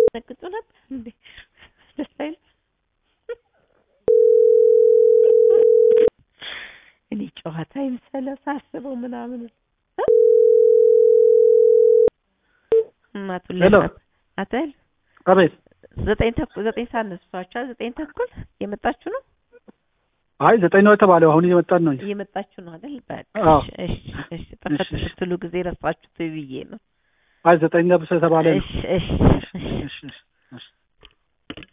ነግጡ ነበር እንዴ ደስ አይል እኔ ጨዋታ ይምሰለው ሳስበው ምናምን ማቱለታ አተል አቤት 9 ሰዓት ነስፋቻ 9 ተኩል የመጣችሁ ነው አይ 9 ነው የተባለው አሁን እየመጣን ነው እየመጣችሁ ነው አይደል በቃ እሺ ተፈት ስትሉ ጊዜ ረሳችሁት ብዬ ነው አይ 9 ነበር የተባለው እሺ